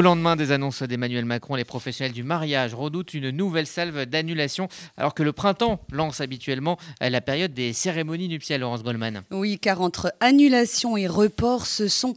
lendemain des annonces d'Emmanuel Macron, les professionnels du mariage redoutent une nouvelle salve d'annulation, alors que le printemps lance habituellement la période des cérémonies nuptiales, Laurence Goldman. Oui, car entre annulation et report, ce sont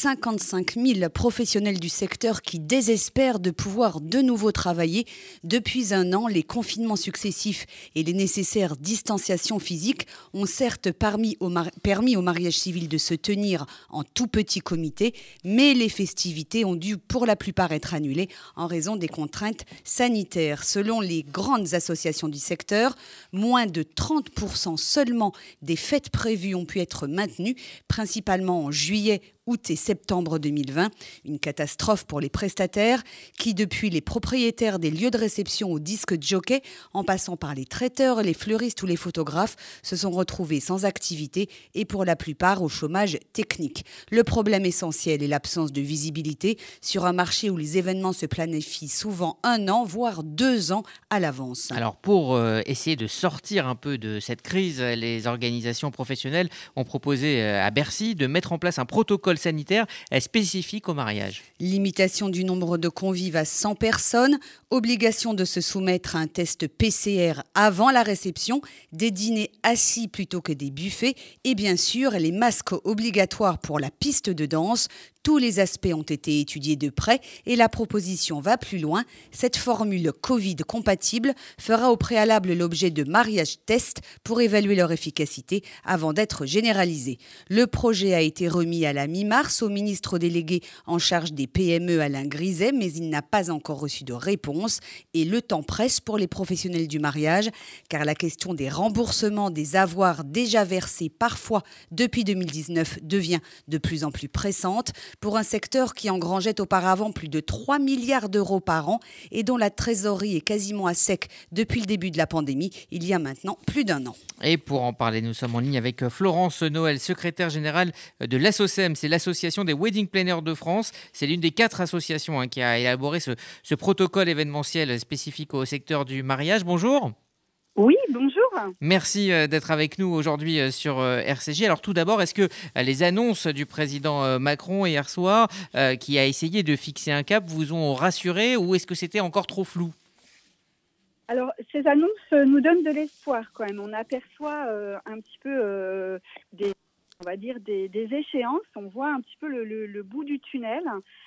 55 000 professionnels du secteur qui désespèrent de pouvoir de nouveau travailler. Depuis un an, les confinements successifs et les nécessaires distanciations physiques ont certes permis au mariage civil de se tenir en tout petit comité, mais les festivités ont dû pour la plupart être annulées en raison des contraintes sanitaires. Selon les grandes associations du secteur, moins de 30% seulement des fêtes prévues ont pu être maintenues, principalement en juillet, août et septembre 2020. Une catastrophe pour les prestataires qui, depuis les propriétaires des lieux de réception au disque jockey, en passant par les traiteurs, les fleuristes ou les photographes, se sont retrouvés sans activité et pour la plupart au chômage technique. Le problème essentiel est l'absence de visibilité sur un marché où les événements se planifient souvent 1 an, voire 2 ans à l'avance. Alors pour essayer de sortir un peu de cette crise, les organisations professionnelles ont proposé à Bercy de mettre en place un protocole sanitaire spécifique au mariage. Limitation du nombre de convives à 100 personnes, obligation de se soumettre à un test PCR avant la réception, des dîners assis plutôt que des buffets et bien sûr les masques obligatoires pour la piste de danse. Tous les aspects ont été étudiés de près et la proposition va plus loin. Cette formule Covid compatible fera au préalable l'objet de mariage tests pour évaluer leur efficacité avant d'être généralisée. Le projet a été remis à la mi-mars au ministre délégué en charge des PME Alain Griset, mais il n'a pas encore reçu de réponse et le temps presse pour les professionnels du mariage car la question des remboursements des avoirs déjà versés parfois depuis 2019 devient de plus en plus pressante. Pour un secteur qui engrangeait auparavant plus de 3 milliards d'euros par an et dont la trésorerie est quasiment à sec depuis le début de la pandémie, il y a maintenant plus d'1 an. Et pour en parler, nous sommes en ligne avec Florence Noël, secrétaire générale de l'ASSOCEM, c'est l'association des wedding planners de France. C'est l'une des 4 associations qui a élaboré ce protocole événementiel spécifique au secteur du mariage. Bonjour. Oui, bonjour. Merci d'être avec nous aujourd'hui sur RCJ. Alors tout d'abord, est-ce que les annonces du président Macron hier soir, qui a essayé de fixer un cap, vous ont rassuré ou est-ce que c'était encore trop flou ? Alors, ces annonces nous donnent de l'espoir quand même. On aperçoit un petit peu des échéances. On voit un petit peu le bout du tunnel.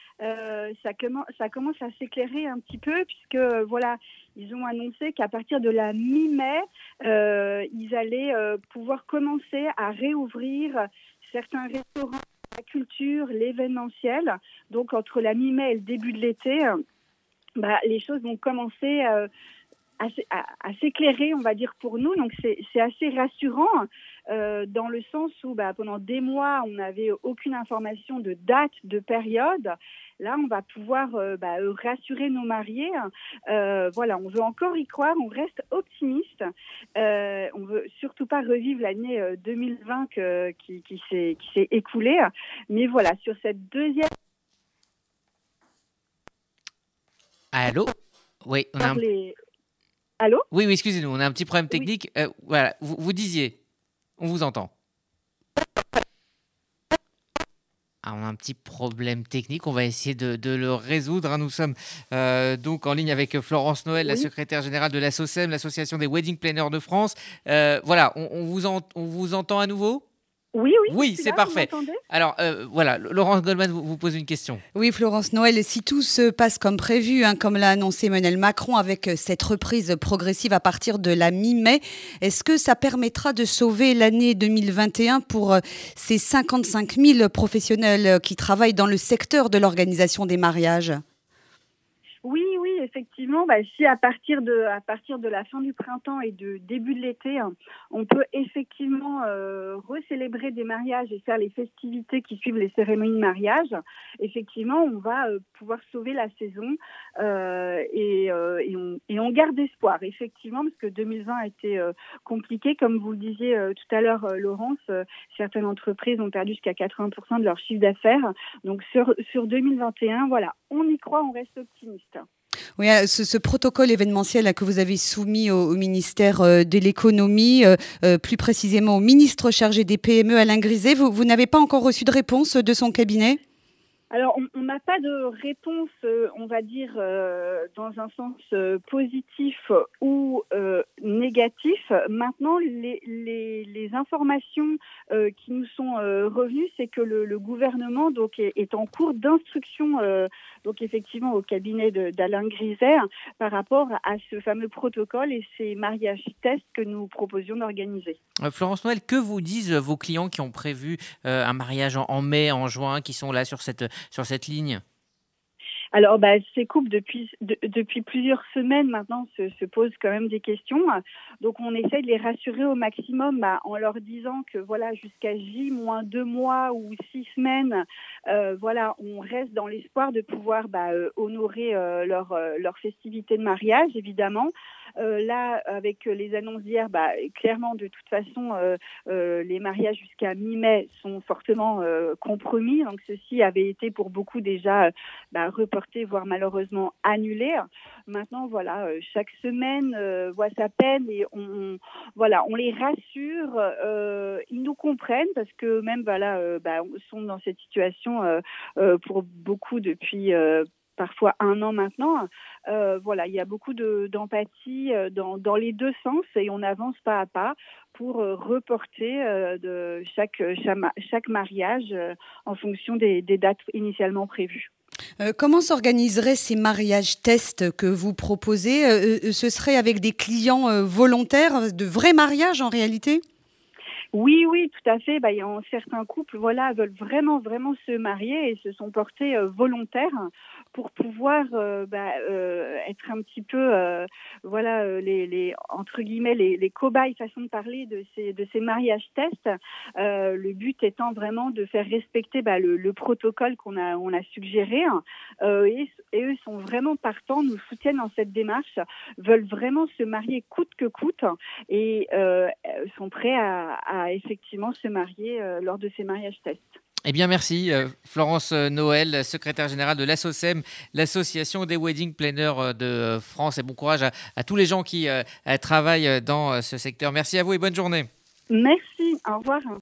Ça commence à s'éclairer un petit peu puisque voilà, ils ont annoncé qu'à partir de la mi-mai, ils allaient pouvoir commencer à réouvrir certains restaurants, la culture, l'événementiel. Donc entre la mi-mai et le début de l'été, les choses vont commencer à s'éclairer, on va dire, pour nous. Donc c'est assez rassurant dans le sens où pendant des mois, on n'avait aucune information de date, de période. Là, on va pouvoir rassurer nos mariés. On veut encore y croire, on reste optimiste. On veut surtout pas revivre l'année 2020 qui s'est écoulée. Mais voilà, sur cette deuxième... Allô ? Oui, on a Allô ? Oui, excusez-nous, on a un petit problème technique. Oui. Voilà, vous disiez, on vous entend. On a un petit problème technique, on va essayer de le résoudre. Nous sommes donc en ligne avec Florence Noël, la secrétaire générale de l'ASSOCEM, l'association des wedding planners de France. On vous entend à nouveau ? Oui, c'est parfait. Alors, Laurence Goldman vous pose une question. Oui, Florence Noël, si tout se passe comme prévu, comme l'a annoncé Emmanuel Macron, avec cette reprise progressive à partir de la mi-mai, est-ce que ça permettra de sauver l'année 2021 pour ces 55 000 professionnels qui travaillent dans le secteur de l'organisation des mariages ? Oui, effectivement. Si à partir de la fin du printemps et de début de l'été, on peut effectivement recélébrer des mariages et faire les festivités qui suivent les cérémonies de mariage, effectivement, on va pouvoir sauver la saison et on garde espoir, effectivement, parce que 2020 a été compliqué. Comme vous le disiez tout à l'heure, Laurence, certaines entreprises ont perdu jusqu'à 80% de leur chiffre d'affaires. Donc sur 2021, voilà, on y croit, on reste optimiste. Oui, ce protocole événementiel que vous avez soumis au ministère de l'économie, plus précisément au ministre chargé des PME, Alain Griset, vous n'avez pas encore reçu de réponse de son cabinet ? Alors, on n'a pas de réponse, on va dire, dans un sens positif ou négatif. Maintenant, les informations qui nous sont revenues, c'est que le gouvernement donc est en cours d'instruction, donc effectivement au cabinet d'Alain Griset par rapport à ce fameux protocole et ces mariages tests que nous proposions d'organiser. Florence Noël, que vous disent vos clients qui ont prévu un mariage en mai, en juin, qui sont là sur cette ligne? Alors, ces couples, depuis plusieurs semaines maintenant, se posent quand même des questions. Donc, on essaie de les rassurer au maximum en leur disant que, voilà, jusqu'à J-2 mois ou 6 semaines, voilà, on reste dans l'espoir de pouvoir honorer leur festivité de mariage, évidemment. Là, avec les annonces d'hier, clairement, de toute façon, les mariages jusqu'à mi-mai sont fortement compromis. Donc, ceci avait été pour beaucoup déjà reporté, voire malheureusement annulé. Maintenant, voilà, chaque semaine voit sa peine et on les rassure. Ils nous comprennent parce que même sont dans cette situation pour beaucoup depuis parfois 1 an maintenant. Il y a beaucoup d'empathie dans les deux sens et on avance pas à pas pour reporter de chaque mariage en fonction des dates initialement prévues. Comment s'organiseraient ces mariages tests que vous proposez? Ce serait avec des clients volontaires, de vrais mariages en réalité? Oui, oui, tout à fait. Certains couples, veulent vraiment, vraiment se marier et se sont portés volontaires pour pouvoir être un petit peu, les entre guillemets les cobayes, façon de parler de ces mariages tests. Le but étant vraiment de faire respecter le protocole on a suggéré. Et eux sont vraiment partants, nous soutiennent dans cette démarche, veulent vraiment se marier coûte que coûte et sont prêts à effectivement se marier lors de ces mariages tests. Eh bien, merci Florence Noël, secrétaire générale de l'ASSOCEM, l'association des wedding planners de France. Et bon courage à tous les gens qui travaillent dans ce secteur. Merci à vous et bonne journée. Merci, au revoir.